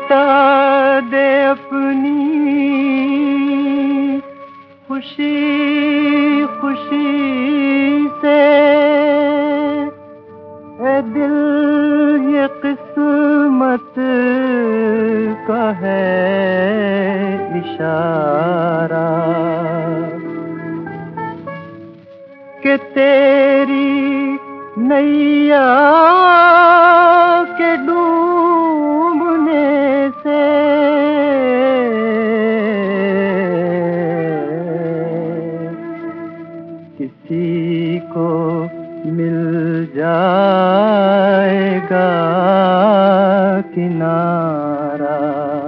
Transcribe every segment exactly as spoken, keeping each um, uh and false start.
बता दे अपनी खुशी खुशी से, ए दिल ये किस्मत का है इशारा कि तेरी नैया के डूबने से किसी को मिल जाएगा किनारा।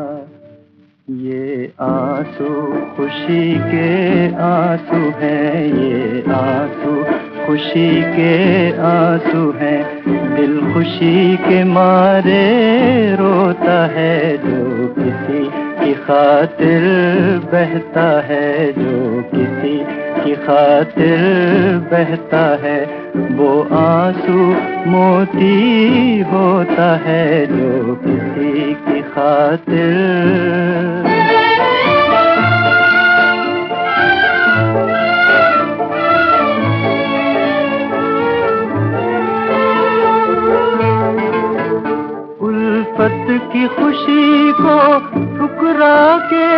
ये आंसू खुशी के आंसू हैं, ये आंसू खुशी के आंसू हैं, दिल खुशी के मारे रोता है। जो किसी की खातिर बहता है, जो किसी की खातिर बहता है, वो आंसू मोती होता है। जो किसी की खातिर उल्फत की खुशी को ठुकरा के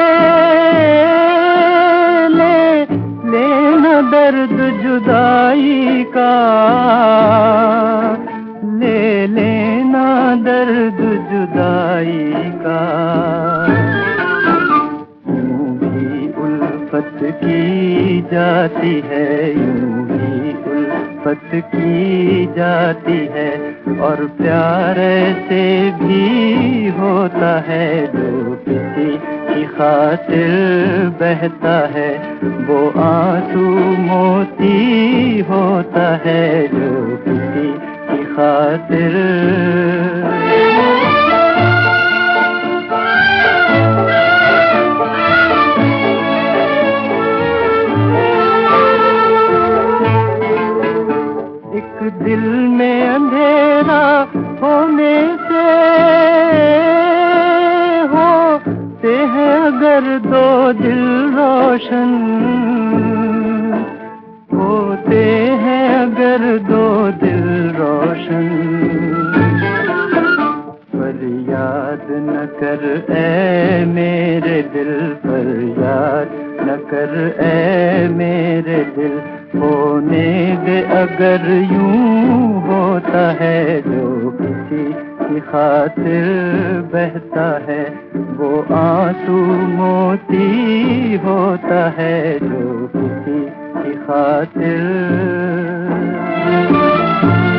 ले लेना दर्द जुदाई का, ले लेना दर्द जुदाई का। यूं भी उल्फत की जाती है, यूं भी उल्फत की जाती है, और प्यार से भी होता है। जो किसी की खातिर बहता है, वो आंसू मोती होता है। जो किसी की खातिर एक दिल में अंधेरा होने से होते हैं अगर दो दिल रोशन, होते हैं अगर दो दिल रोशन। फरियाद न कर ऐ मेरे दिल, फरियाद न कर ऐ मेरे दिल, होने दे अगर यूं होता है। जो किसी की खातिर बहता है, वो आंसू मोती होता है। जो किसी की खातिर